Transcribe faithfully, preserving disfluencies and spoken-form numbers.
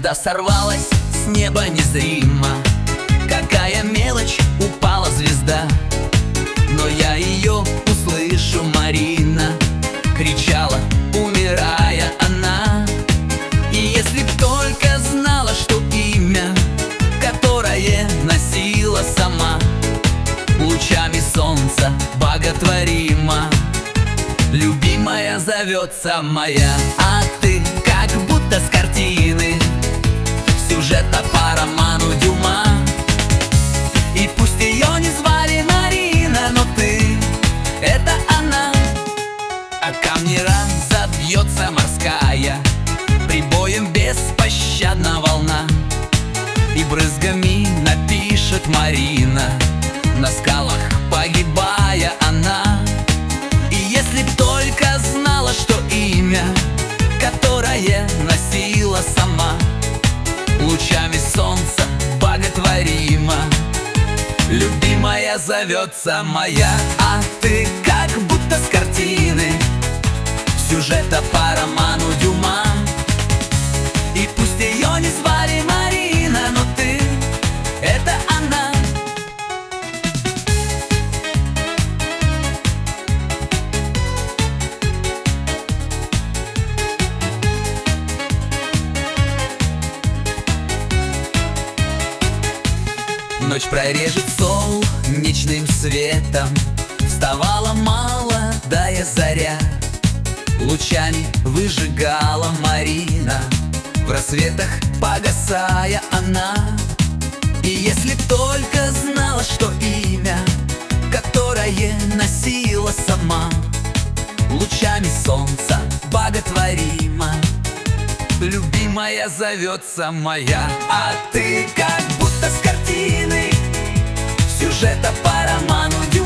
Звезда сорвалась с неба незримо. Какая мелочь, упала звезда, но я ее услышу, Марина, кричала, умирая она. И если б только знала, что имя, которое носила сама, лучами солнца боготворима, любимая зовется моя. А ты как будто с картины, сюжета по роману Дюма. И пусть ее не звали Марина, но ты — это она. А камни разобьется морская, прибоем беспощадна волна, и брызгами напишет Марина, на скалах погибая она. И если б только знала, что имя, которое носила сама, лучами солнца боготворима, любимая зовется моя. А ты как будто с картины, сюжета по роману Дюма. И пусть ее не звали Марина, но ты — это она. Ночь прорежет солнечным светом, вставала молодая заря, лучами выжигала Марина, в рассветах погасая она. И если б только знала, что имя, которое носила сама, лучами солнца боготворима, любимая зовется моя. А ты как будто с картины, сюжета по роману Дюма.